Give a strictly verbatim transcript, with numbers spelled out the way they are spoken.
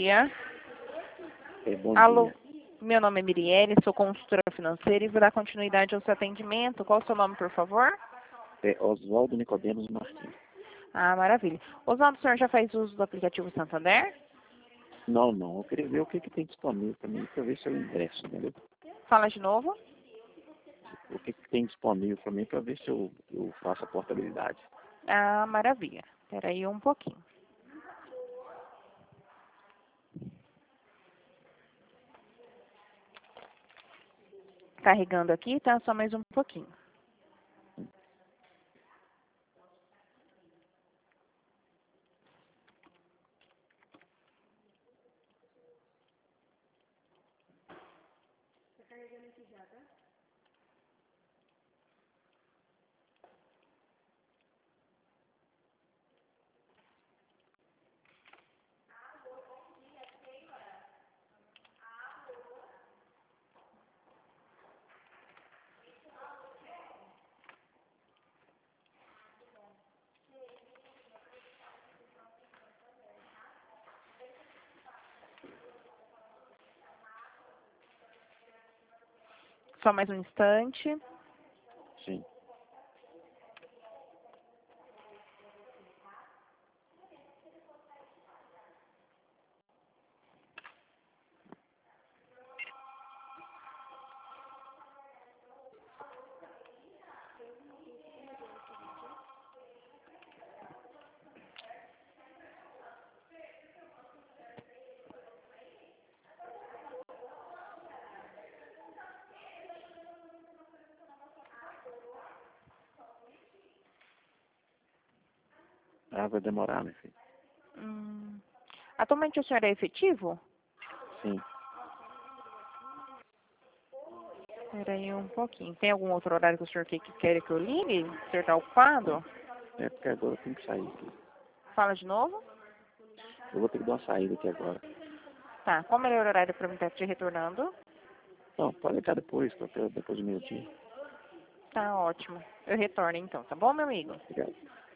dia. É, bom Alô, dia. meu nome é Mirielle, sou consultora financeira e vou dar continuidade ao seu atendimento. Qual o seu nome, por favor? É Oswaldo Nicodemos Martins. Ah, maravilha. Oswaldo, o senhor já faz uso do aplicativo Santander? Não, não. Eu queria ver o que, que tem disponível para mim, para ver se eu ingresso, entendeu? Fala de novo. O que, que tem disponível para mim, para ver se eu, eu faço a portabilidade. Ah, maravilha. Espera aí um pouquinho. Carregando aqui, tá? Só mais um pouquinho. Só mais um instante. Sim. Ah, vai demorar, meu filho. Hum. Atualmente o senhor é efetivo? Sim. Espera aí um pouquinho. Tem algum outro horário que o senhor quer que, quer que eu ligue? O senhor está ocupado? É porque agora eu tenho que sair aqui. Fala de novo. Eu vou ter que dar uma saída aqui agora. Tá. Qual o melhor horário para mim estar te retornando? Não, pode ligar depois, qualquer- depois do meio-dia. Tá ótimo. Eu retorno então, tá bom, meu amigo? Obrigado.